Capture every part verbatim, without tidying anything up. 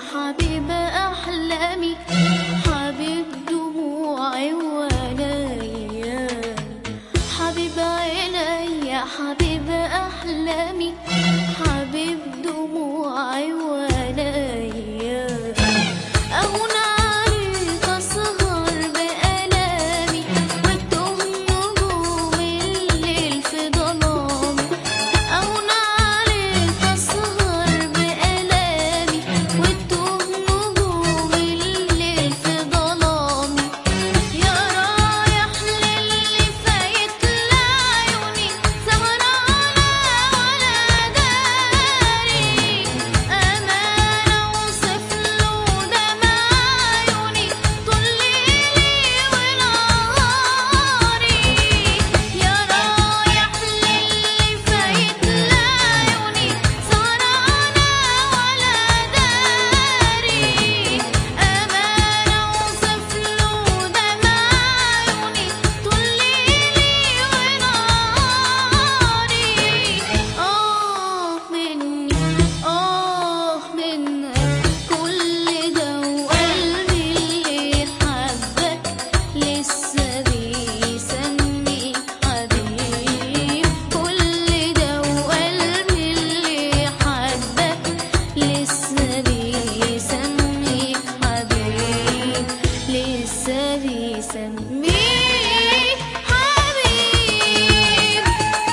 حبيب أحلامي، حبيب دموعي وليالي، حبيب عيني، حبيب أحلامي، حبيب دموعي وليالي. أهون عليك أسهر بآلامي وتوه نجوم الليل في ظلامي، أهون عليك أسهر بآلامي وتوه نجوم الليل في ظلامي. يا رايح للي فايت لعيوني سهرانة ولا داري، أمانة أوصف له دمع عيوني طول ليلي ونهاري. يا رايح للي فايت لعيوني سهرانة ولا داري، أمانة أوصف له دمع عيوني طول ليلي ونهاري. آه مني آه منك كل ده وقلبي اللي حبك لسه بيسميك حبيب، كل ده وقلبي اللي حبك لسه بيسميك حبيب، لسه بيسميك حبيب.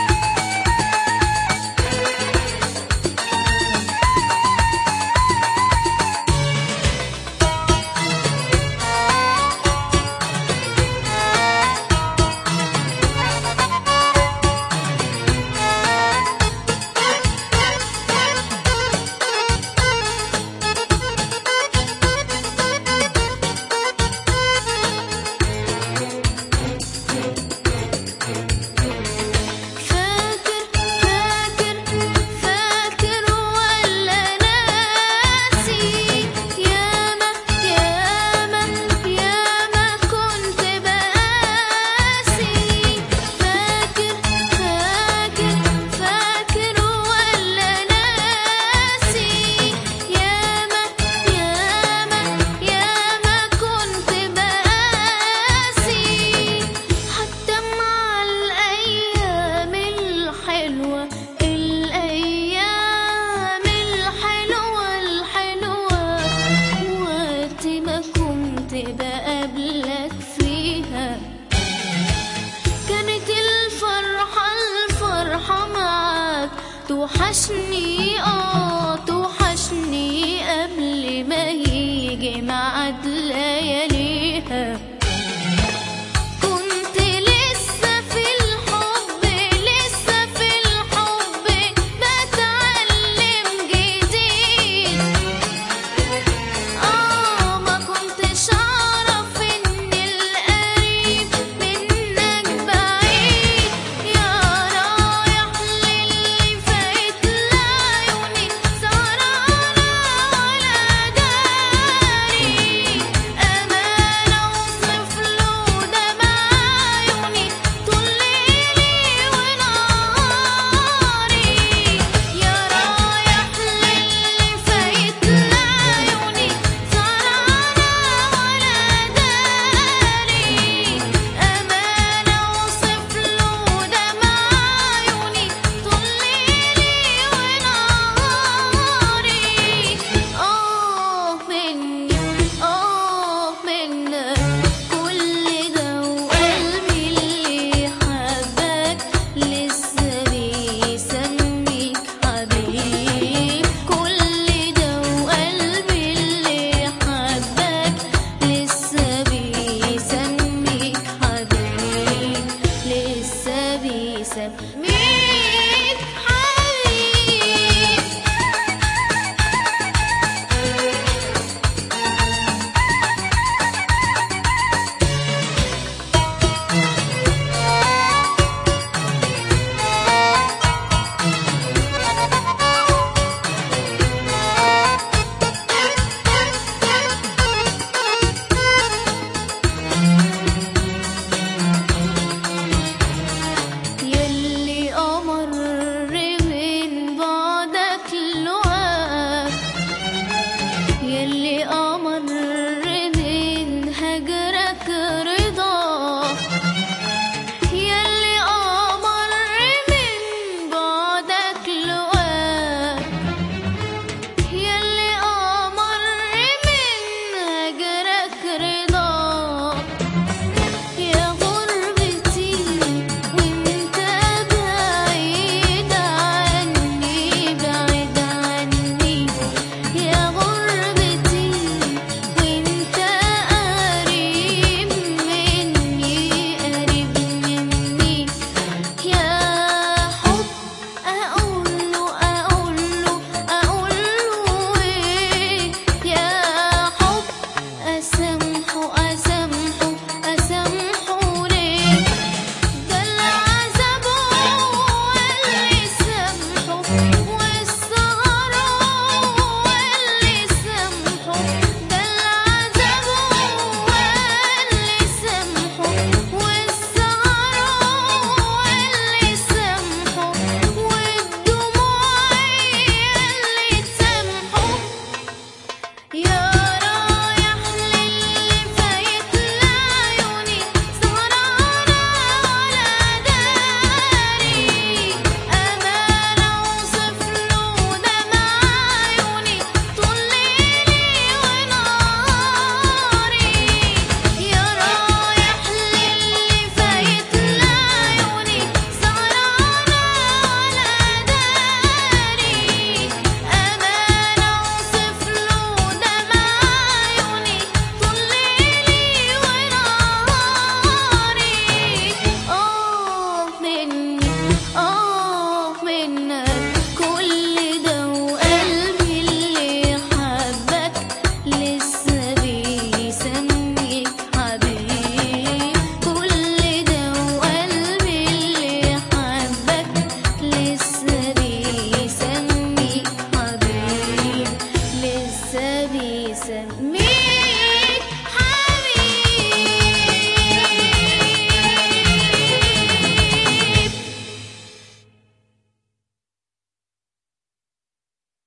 فاكر فاكر فاكر ولا ناسي، ياما ياما ياما كنت بقاسي. فاكر فاكر فاكر ولا ناسي، ياما ياما ياما كنت بقاسي. حتى مع الأيام الحلوة، الأيام الحلوة الحلوة، وقت ما كنت بقابلك فيها كانت الفرحة الفرحة معاك توحشني، آه توحشني قبل ما يجي ميعاد ليالي.